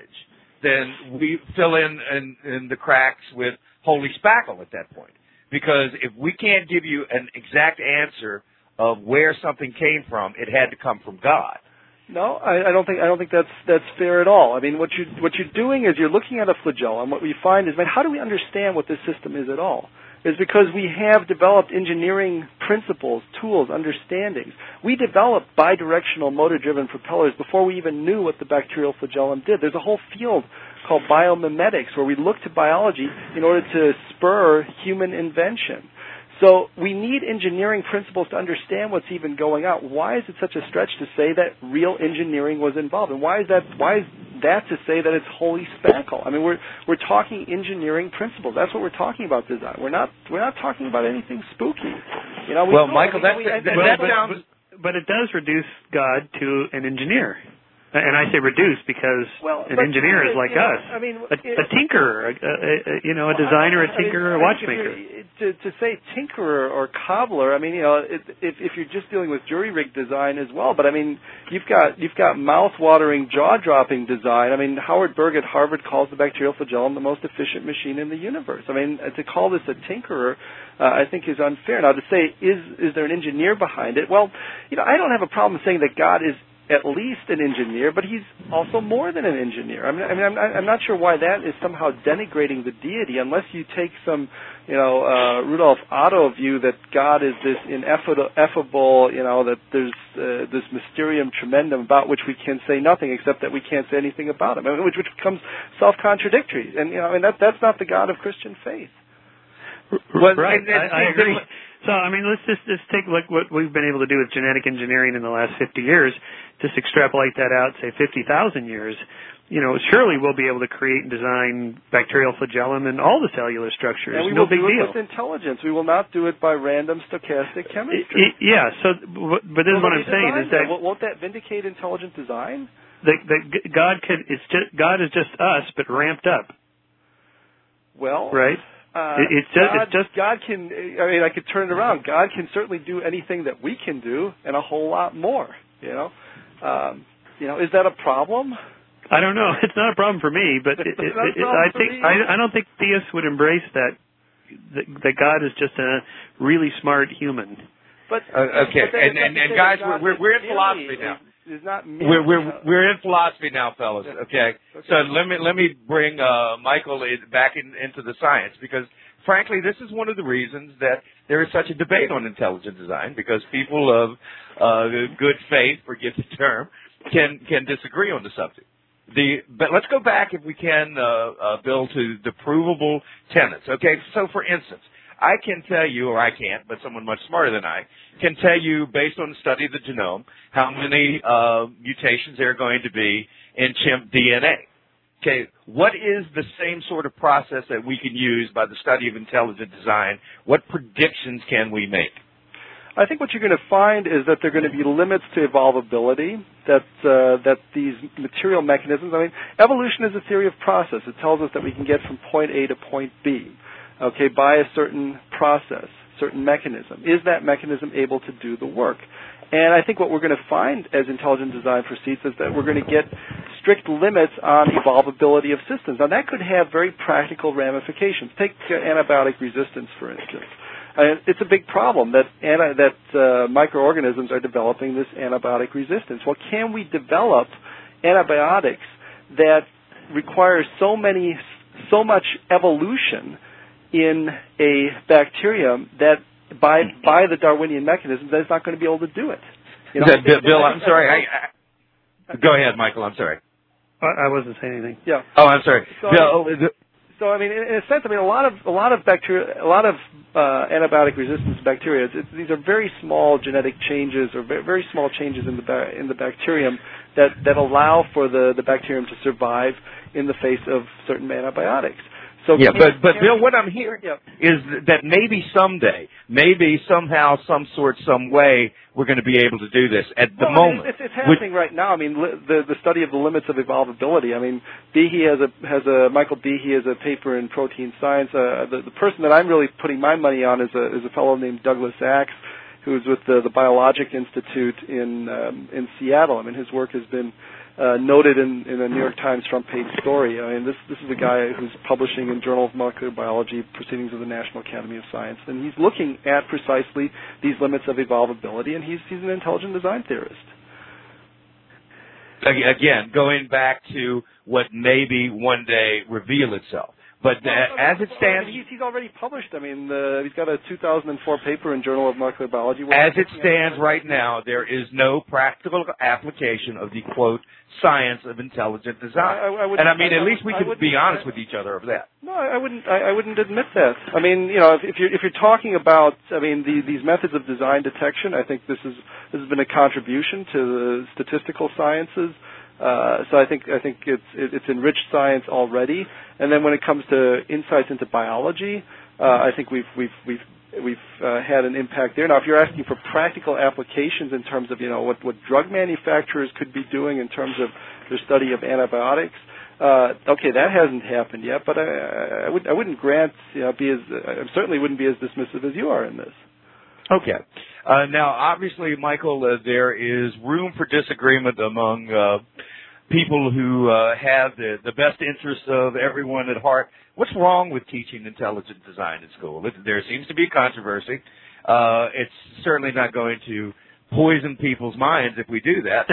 then we fill in the cracks with holy spackle at that point. Because if we can't give you an exact answer of where something came from, it had to come from God. No, I don't think that's fair at all. I mean, what you're doing is you're looking at a flagellum. What we find is, man, how do we understand what this system is at all? It's because we have developed engineering principles, tools, understandings. We developed bidirectional motor-driven propellers before we even knew what the bacterial flagellum did. There's a whole field called biomimetics where we look to biology in order to spur human invention. So we need engineering principles to understand what's even going on. Why is it such a stretch to say that real engineering was involved? And why is that to say that it's holy spackle? I mean, we're talking engineering principles. That's what we're talking about design. We're not talking about anything spooky. You know, Michael, that sounds. But it does reduce God to an engineer. And I say reduce because an engineer is like us. I mean, a tinkerer, a designer, a tinkerer, a watchmaker. To say tinkerer or cobbler, I mean, if you're just dealing with jury-rig design as well, but I mean, you've got mouth-watering, jaw-dropping design. I mean, Howard Berg at Harvard calls the bacterial flagellum the most efficient machine in the universe. I mean, to call this a tinkerer, I think is unfair. Now, to say is there an engineer behind it? Well, I don't have a problem saying that God is at least an engineer, but he's also more than an engineer. I mean, I'm not sure why that is somehow denigrating the deity, unless you take some, Rudolf Otto view that God is this ineffable, that there's this mysterium tremendum about which we can say nothing except that we can't say anything about him, which becomes self-contradictory. And that's not the God of Christian faith. Right, I agree. So, I mean, let's just take a look what we've been able to do with genetic engineering in the last 50 years. Just extrapolate that out, say 50,000 years. Surely we'll be able to create and design bacterial flagellum and all the cellular structures. And we no will big do deal. it with intelligence. We will not do it by random stochastic chemistry. Yeah. So, but this is what I'm saying is that won't that vindicate intelligent design? God is just us, but ramped up. Well, right. God can. I mean, I could turn it around. God can certainly do anything that we can do, and a whole lot more. Is that a problem? I don't know. It's not a problem for me, but I don't think theists would embrace that God is just a really smart human. But okay, and guys, we're in philosophy now. We're in philosophy now, fellas. Okay, so let me bring Michael back into the science, because frankly, this is one of the reasons that there is such a debate on intelligent design, because people of good faith, forgive the term, can disagree on the subject. But let's go back, if we can, Bill, to the provable tenets. Okay, so for instance, I can tell you, or I can't, but someone much smarter than I can tell you, based on the study of the genome, how many mutations there are going to be in chimp DNA. Okay, what is the same sort of process that we can use by the study of intelligent design? What predictions can we make? I think what you're going to find is that there are going to be limits to evolvability, that these material mechanisms, I mean, evolution is a theory of process. It tells us that we can get from point A to point B, okay, by a certain process, certain mechanism. Is that mechanism able to do the work? And I think what we're going to find as intelligent design proceeds is that we're going to get strict limits on evolvability of systems. Now, that could have very practical ramifications. Take antibiotic resistance, for instance. It's a big problem that microorganisms are developing this antibiotic resistance. Well, can we develop antibiotics that require so much evolution in a bacterium that by the Darwinian mechanism, that it's not going to be able to do it. You know, Bill, I'm sorry. Go ahead, Michael. I'm sorry. I wasn't saying anything. Yeah. Oh, I'm sorry. So I mean, in a sense, I mean, a lot of antibiotic resistance bacteria. These are very small genetic changes or very small changes in the bacterium that allow for the bacterium to survive in the face of certain antibiotics. So yeah, but Bill, what I'm hearing is that maybe someday, maybe somehow, some way, we're going to be able to do this. At the moment, it's happening right now. I mean, the study of the limits of evolvability. I mean, Michael Behe has a paper in Protein Science. The person that I'm really putting my money on is a fellow named Douglas Axe, who's with the Biologic Institute in Seattle. I mean, his work has been noted in a New York Times front page story. I mean, this is a guy who's publishing in Journal of Molecular Biology, Proceedings of the National Academy of Science, and he's looking at precisely these limits of evolvability, and he's an intelligent design theorist. Again, going back to what maybe one day reveal itself. But as it stands, he's already published. I mean, he's got a 2004 paper in Journal of Molecular Biology. As it stands right now, there is no practical application of the quote science of intelligent design. And I mean, at least we could be honest with each other of that. No, I wouldn't admit that. I mean, you know, if you're talking about, I mean, these methods of design detection, I think this has been a contribution to the statistical sciences. So I think it's enriched science already. And then when it comes to insights into biology, I think we've had an impact there. Now, if you're asking for practical applications in terms of, you know, what drug manufacturers could be doing in terms of their study of antibiotics, okay, that hasn't happened yet. But I wouldn't grant, you know, I certainly wouldn't be as dismissive as you are in this. Okay. Now, obviously, Michael, there is room for disagreement among people who have the best interests of everyone at heart. What's wrong with teaching intelligent design in school? There seems to be a controversy. It's certainly not going to poison people's minds if we do that.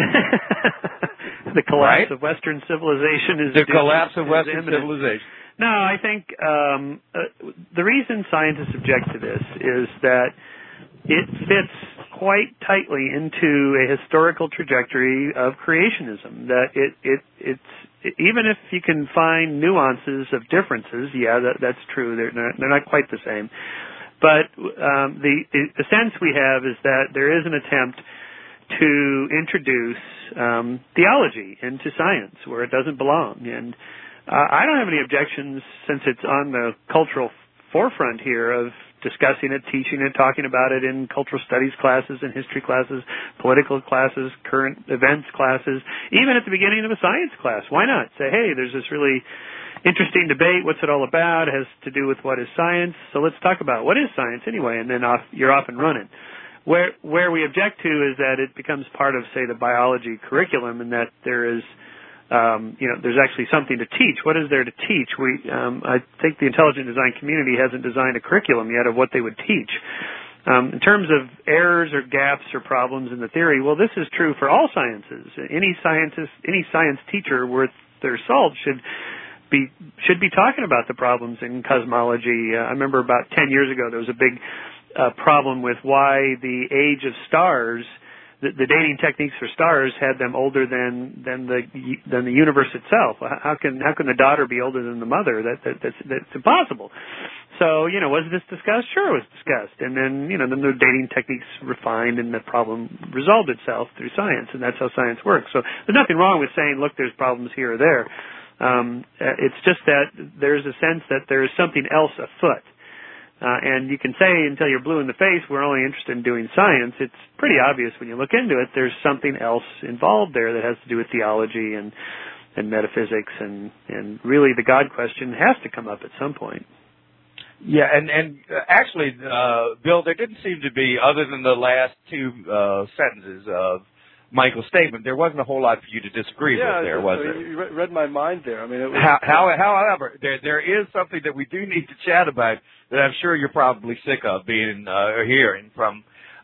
The collapse of Western civilization is the collapse of Western civilization. No, I think the reason scientists object to this is that it fits quite tightly into a historical trajectory of creationism. That it's even if you can find nuances of differences, that's true. They're not quite the same. But the sense we have is that there is an attempt to introduce theology into science where it doesn't belong. And I don't have any objections, since it's on the cultural forefront here, of discussing it, teaching it, talking about it in cultural studies classes and history classes, political classes, current events classes, even at the beginning of a science class. Why not? Say, hey, there's this really interesting debate. What's it all about? It has to do with what is science. So let's talk about what is science anyway, and then you're off and running. Where we object to is that it becomes part of, say, the biology curriculum, and that there is there's actually something to teach. What is there to teach? I think the intelligent design community hasn't designed a curriculum yet of what they would teach. In terms of errors or gaps or problems in the theory, well, this is true for all sciences. Any science teacher worth their salt should be talking about the problems in cosmology. I remember about 10 years ago there was a big problem with why the age of stars, the dating techniques for stars, had them older than the universe itself. How can the daughter be older than the mother? That's impossible. So, was this discussed? Sure, it was discussed. And then, then the dating techniques refined and the problem resolved itself through science, and that's how science works. So there's nothing wrong with saying, look, there's problems here or there. It's just that there's a sense that there is something else afoot. And you can say until you're blue in the face, we're only interested in doing science. It's pretty obvious when you look into it, there's something else involved there that has to do with theology and metaphysics, and really the God question has to come up at some point. Yeah, and actually, Bill, there didn't seem to be, other than the last two sentences of Michael's statement, there wasn't a whole lot for you to disagree with there, was there? You read my mind there. I mean, it was... However, there is something that we do need to chat about that I'm sure you're probably sick of hearing from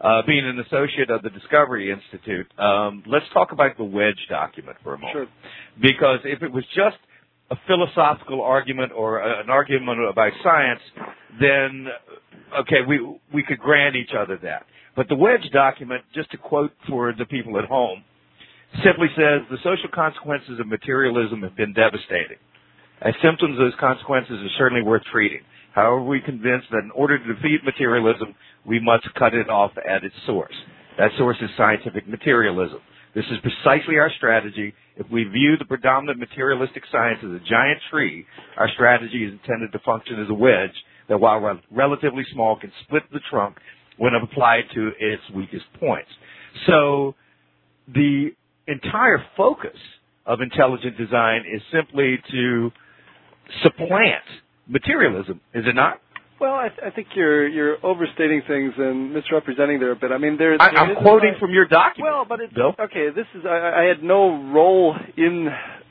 being an associate of the Discovery Institute, let's talk about the wedge document for a moment. Sure. Because if it was just a philosophical argument or an argument about science, then, okay, we could grant each other that. But the wedge document, just to quote for the people at home, simply says the social consequences of materialism have been devastating. As symptoms of those consequences are certainly worth treating. However, we're convinced that in order to defeat materialism, we must cut it off at its source. That source is scientific materialism. This is precisely our strategy. If we view the predominant materialistic science as a giant tree, our strategy is intended to function as a wedge that, while relatively small, can split the trunk when applied to its weakest points. So the entire focus of intelligent design is simply to supplant materialism, is it not? Well, I think you're overstating things and misrepresenting there a bit. I mean, I'm quoting from your document. Well, but it's Bill? Okay. This is I had no role in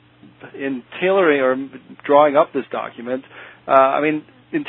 tailoring or drawing up this document. I mean,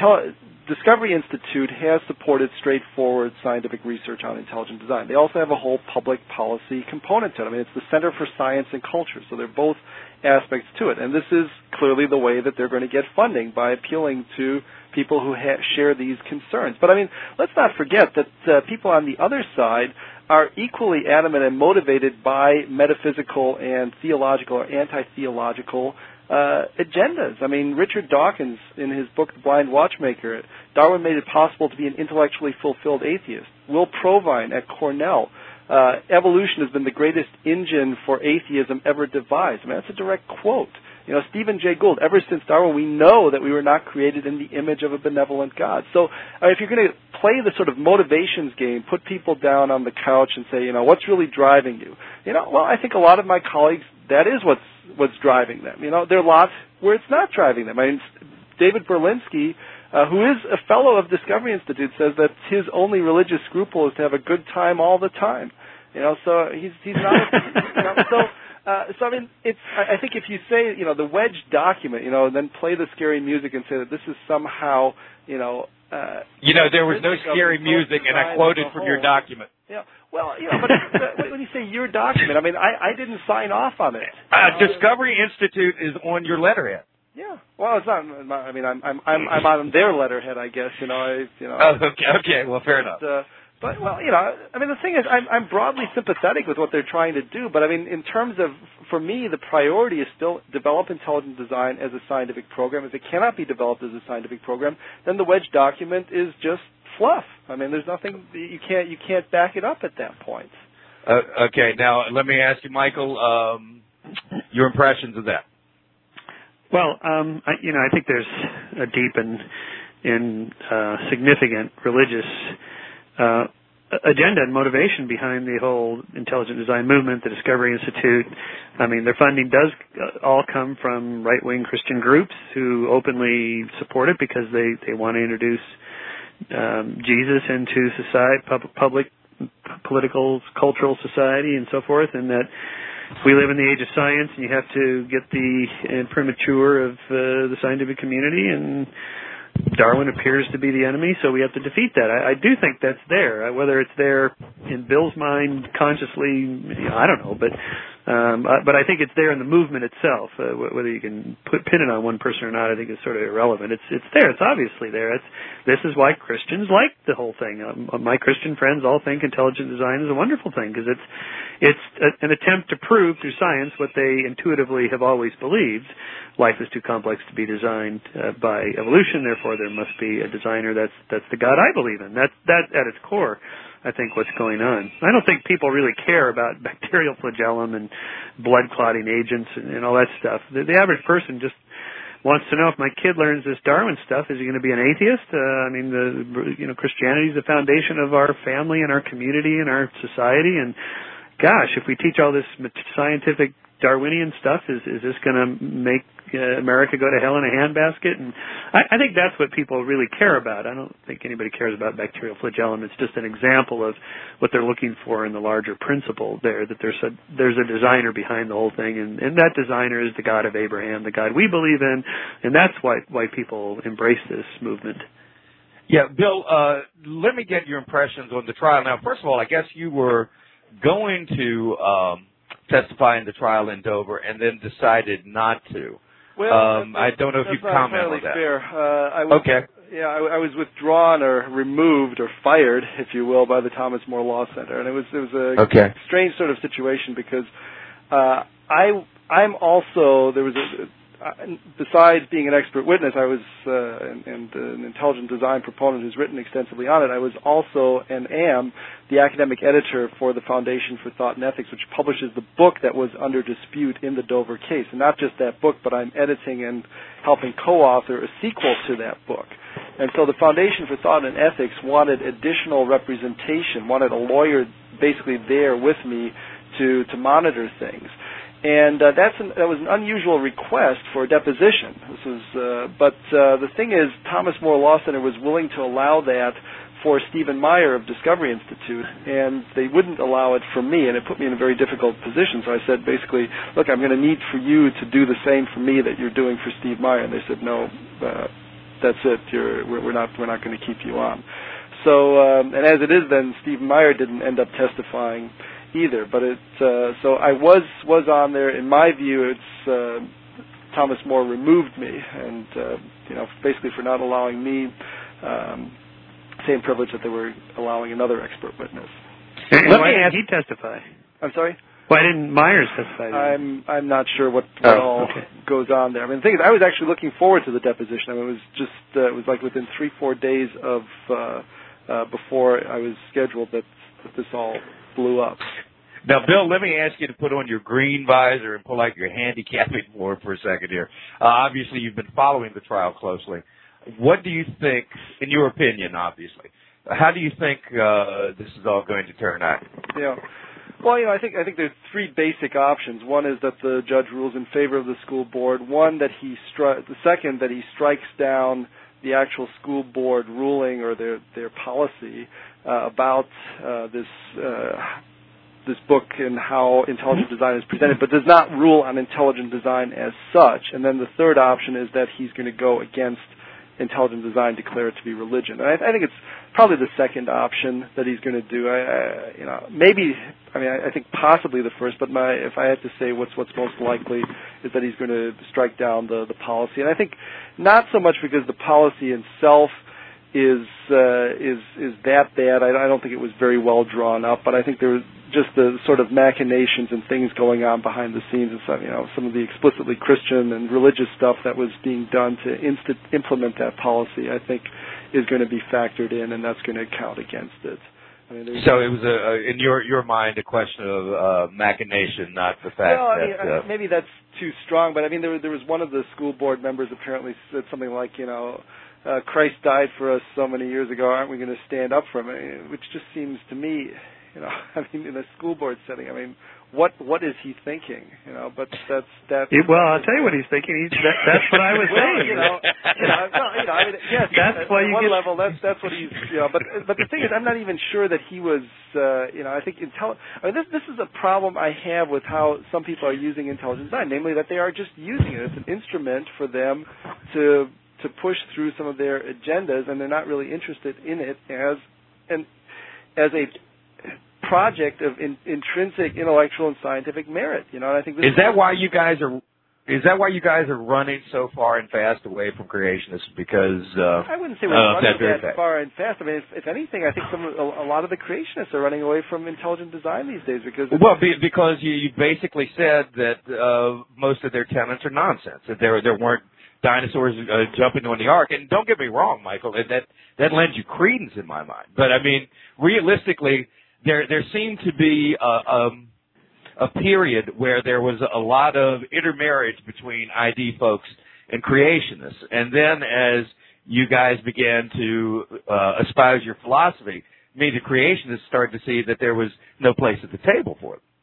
Discovery Institute has supported straightforward scientific research on intelligent design. They also have a whole public policy component to it. I mean, it's the Center for Science and Culture, so they're both aspects to it. And this is clearly the way that they're going to get funding, by appealing to people who share these concerns. But I mean, let's not forget that people on the other side are equally adamant and motivated by metaphysical and theological or anti-theological agendas. I mean, Richard Dawkins, in his book The Blind Watchmaker, Darwin made it possible to be an intellectually fulfilled atheist. Will Provine at Cornell, evolution has been the greatest engine for atheism ever devised. I mean, that's a direct quote. You know, Stephen Jay Gould, ever since Darwin, we know that we were not created in the image of a benevolent God. So if you're going to play the sort of motivations game, put people down on the couch and say, you know, what's really driving you? You know, well, I think a lot of my colleagues, that is what's driving them. You know, there are lots where it's not driving them. I mean, David Berlinski, who is a fellow of Discovery Institute, says that his only religious scruple is to have a good time all the time. You know, so he's not. You know, so I mean, I think if you say, you know, the wedge document, you know, and then play the scary music and say that this is somehow, you know, there was no scary music, and I quoted from your document. Yeah, well, you know, but when you say your document, I mean, I didn't sign off on it. Discovery Institute is on your letterhead. Yeah, well, it's not. I mean, I'm on their letterhead, I guess. You know, Oh, okay. Well, fair enough. But, well, you know, I mean, the thing is, I'm broadly sympathetic with what they're trying to do, but I mean, in terms of, for me, the priority is still develop intelligent design as a scientific program. If it cannot be developed as a scientific program, then the wedge document is just fluff. I mean, there's nothing, you can't back it up at that point. Okay, now let me ask you, Michael, your impressions of that. Well, I think there's a deep and significant religious agenda and motivation behind the whole intelligent design movement, the Discovery Institute. I mean, their funding does all come from right-wing Christian groups who openly support it because they want to introduce Jesus into society, public, political, cultural society, and so forth, and that we live in the age of science, and you have to get the imprimatur of the scientific community, and Darwin appears to be the enemy, so we have to defeat that. I do think that's there. Whether it's there in Bill's mind consciously, I don't know, but I think it's there in the movement itself. Whether you can pin it on one person or not, I think is sort of irrelevant. It's there. It's obviously there. This is why Christians like the whole thing. My Christian friends all think intelligent design is a wonderful thing because it's an attempt to prove through science what they intuitively have always believed. Life is too complex to be designed by evolution, therefore there must be a designer that's the God I believe in. That at its core, I think, what's going on. I don't think people really care about bacterial flagellum and blood clotting agents and all that stuff. The average person just wants to know, if my kid learns this Darwin stuff, is he going to be an atheist? Christianity is the foundation of our family and our community and our society, and gosh, if we teach all this scientific Darwinian stuff, is this going to make America go to hell in a handbasket? And I think that's what people really care about. I don't think anybody cares about bacterial flagellum. It's just an example of what they're looking for in the larger principle there, that there's a designer behind the whole thing, and that designer is the God of Abraham, the God we believe in, and that's why people embrace this movement. Yeah, Bill, let me get your impressions on the trial. Now, first of all, I guess you were going to testify in the trial in Dover and then decided not to. Well, I don't know if you comment on that. Fair. Okay. Yeah, I was withdrawn or removed or fired, if you will, by the Thomas More Law Center, and it was a strange sort of situation because I'm also there was besides being an expert witness, I was and an intelligent design proponent who's written extensively on it. I was also and am the academic editor for the Foundation for Thought and Ethics, which publishes the book that was under dispute in the Dover case. And not just that book, but I'm editing and helping co-author a sequel to that book. And so the Foundation for Thought and Ethics wanted additional representation, wanted a lawyer basically there with me to monitor things. And that was an unusual request for a deposition. But the thing is, Thomas More Law Center was willing to allow that for Stephen Meyer of Discovery Institute, and they wouldn't allow it for me, and it put me in a very difficult position. So I said, basically, look, I'm going to need for you to do the same for me that you're doing for Steve Meyer. And they said, no, that's it. We're not going to keep you on. So, and as it is, then Stephen Meyer didn't end up testifying either, but so I was on there. In my view, it's Thomas More removed me, and basically for not allowing me same privilege that they were allowing another expert witness. And why didn't he testify? I'm sorry. Why didn't Myers testify? I'm not sure what all goes on there. I mean, the thing is, I was actually looking forward to the deposition. I mean, it was just it was like within 3-4 days of before I was scheduled that this all blew up. Now, Bill, let me ask you to put on your green visor and pull out your handicapping board for a second here. Obviously, you've been following the trial closely. What do you think, in your opinion, obviously, how do you think this is all going to turn out? Yeah. Well, I think there's three basic options. One is that the judge rules in favor of the school board. The second, that he strikes down the actual school board ruling or their policy about this book and how intelligent design is presented, but does not rule on intelligent design as such. And then the third option is that he's going to go against intelligent design, declare it to be religion. And I think it's probably the second option that he's going to do. I think possibly the first, but if I had to say what's most likely is that he's going to strike down the policy. And I think not so much because the policy itself is that bad. I don't think it was very well drawn up, but I think there was just the sort of machinations and things going on behind the scenes, and some of the explicitly Christian and religious stuff that was being done to implement that policy, I think, is going to be factored in, and that's going to count against it. So it was, in your mind, a question of machination, not the fact that... maybe that's too strong, but there was one of the school board members apparently said something like, Christ died for us so many years ago, aren't we going to stand up for him? Which just seems to me, in a school board setting, what is he thinking? But that's well, I'll tell you what he's thinking. That's what I was saying. Yes, that's why you one get level. That's what he's. But the thing is, I'm not even sure that he was. I think this is a problem I have with how some people are using intelligent design, namely that they are just using it as an instrument for them to push through some of their agendas, and they're not really interested in it as a project of intrinsic intellectual and scientific merit. And I think is that why you guys are running so far and fast away from creationists? Because I wouldn't say we're running that far and fast. If anything, I think a lot of the creationists are running away from intelligent design these days because you basically said that most of their tenets are nonsense. That there weren't dinosaurs jumping on the ark. And don't get me wrong, Michael, that lends you credence in my mind. But realistically, there seemed to be a period where there was a lot of intermarriage between ID folks and creationists. And then as you guys began to espouse your philosophy, the creationists started to see that there was no place at the table for them.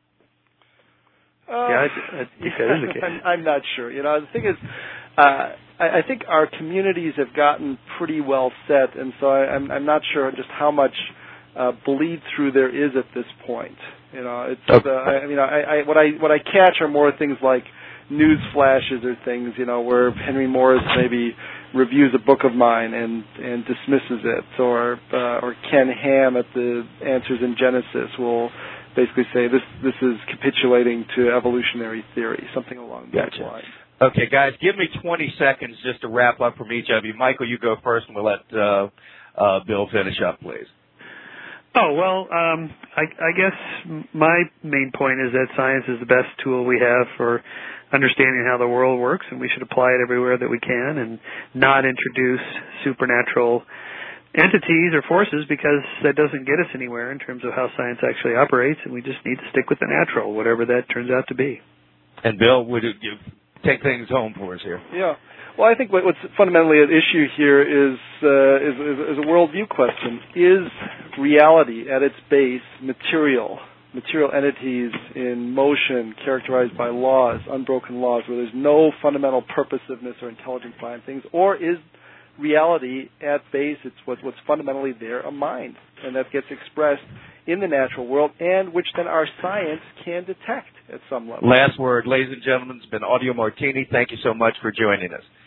I think that is the case. I'm not sure. The thing is, I think our communities have gotten pretty well set, and so I'm not sure just how much bleed through there is at this point. What I catch are more things like news flashes or things, where Henry Morris maybe reviews a book of mine and dismisses it, or Ken Ham at the Answers in Genesis will basically say this is capitulating to evolutionary theory, something along those lines. Okay, guys, give me 20 seconds just to wrap up from each of you. Michael, you go first, and we'll let Bill finish up, please. Oh, well, I guess my main point is that science is the best tool we have for understanding how the world works, and we should apply it everywhere that we can and not introduce supernatural entities or forces, because that doesn't get us anywhere in terms of how science actually operates, and we just need to stick with the natural, whatever that turns out to be. And Bill, would you take things home for us here? Yeah. Well, I think what's fundamentally at issue here is a worldview question. Is reality at its base material entities in motion, characterized by laws, unbroken laws, where there's no fundamental purposiveness or intelligence behind things, or is reality at base, it's what's fundamentally there, a mind, and that gets expressed in the natural world, and which then our science can detect at some level. Last word, ladies and gentlemen, it's been Audio Martini. Thank you so much for joining us.